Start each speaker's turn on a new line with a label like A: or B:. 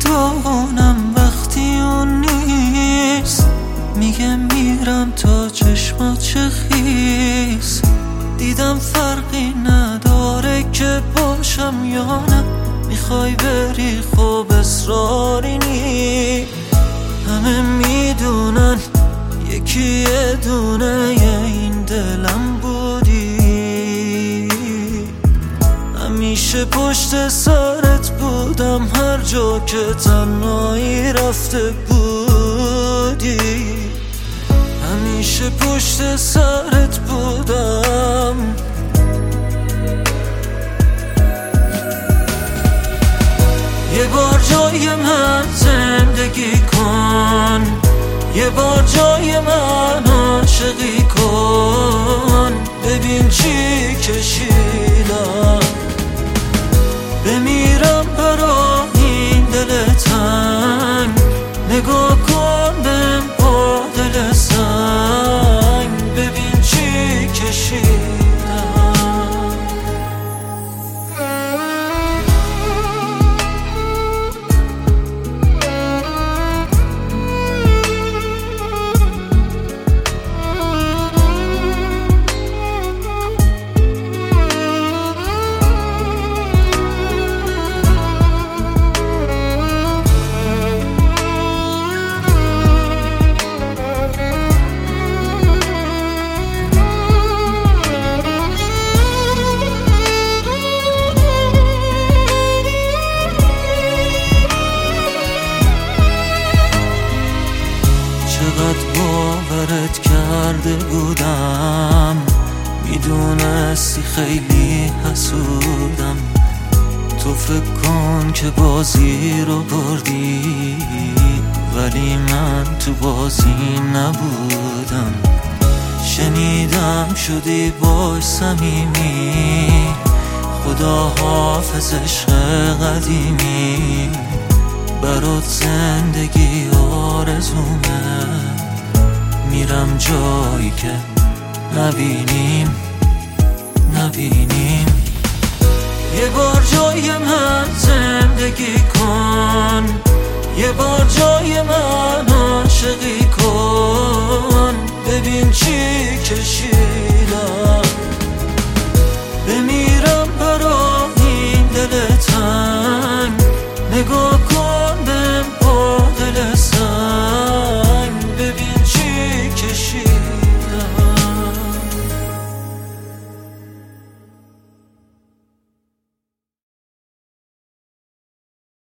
A: میدونم وقتی اون نیست میگه میرم تا چشمات چه خیس. دیدم فرقی نداره که باشم یا نه، میخوای بری خب اصراری نی. همه میدونن یکی یه دونه این دلم بودی. همیشه پشت سرت بودم هر جا که تنهایی رفته بودی. همیشه پشت سرت بودم. یه بار جای من زندگی کن، یه بار جای من عاشقی کن. ببین چی کشیدم، بمیرم برا این دل تنگ. نگاه کن بهم با دل سنگ، ببین چی کشیدم. چقدر باورت کرده بودم، میدونستی خیلی حسودم. تو فکر کن که بازی رو بردی، ولی من تو بازی نبودم. شنیدم شدی باش صمیمی، خدا حافظ عشق قدیمی. برات زندگی آرزومه، میرم جایی که نبینیم.